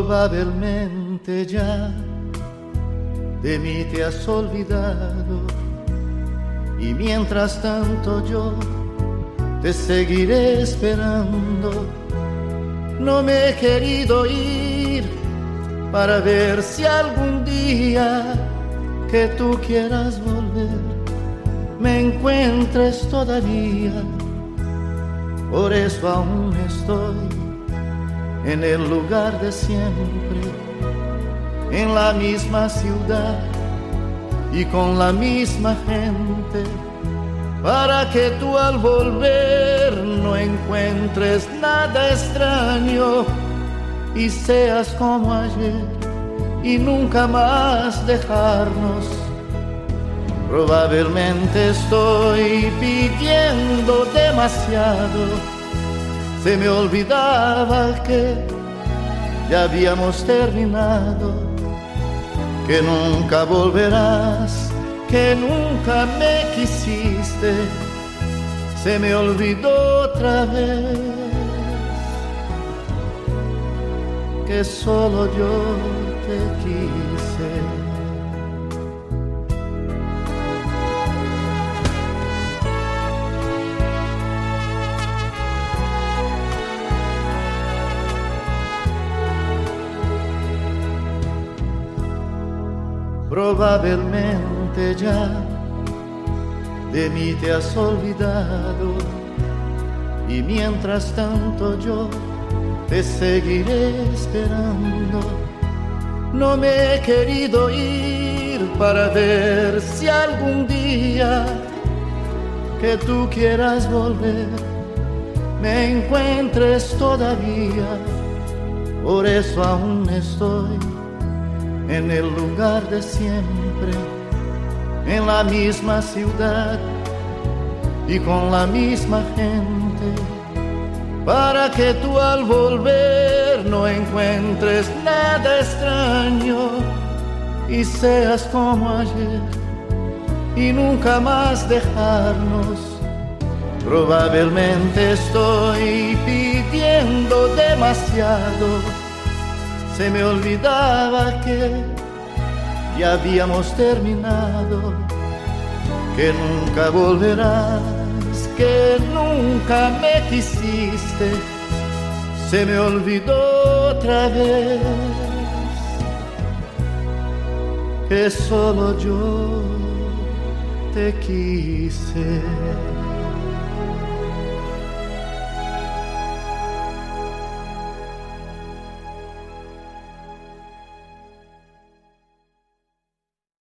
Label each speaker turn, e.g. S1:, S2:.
S1: Probablemente ya de mí te has olvidado, y mientras tanto yo te seguiré esperando. No me he querido ir para ver si algún día que tú quieras volver me encuentres todavía. Por eso aún estoy en el lugar de siempre, en la misma ciudad y con la misma gente, para que tú al volver no encuentres nada extraño y seas como ayer y nunca más dejarnos. Probablemente estoy pidiendo demasiado, se me olvidaba que ya habíamos terminado, que nunca volverás, que nunca me quisiste, se me olvidó otra vez que solo yo te quise. Probablemente ya de mí te has olvidado, y mientras tanto yo te seguiré esperando. No me he querido ir para ver si algún día que tú quieras volver me encuentres todavía. Por eso aún estoy en el lugar de siempre, en la misma ciudad y con la misma gente, para que tú al volver no encuentres nada extraño y seas como ayer y nunca más dejarnos. Probablemente estoy pidiendo demasiado, se me olvidaba que ya habíamos terminado, que nunca volverás, que nunca me quisiste, se me olvidó otra vez que solo yo te quise.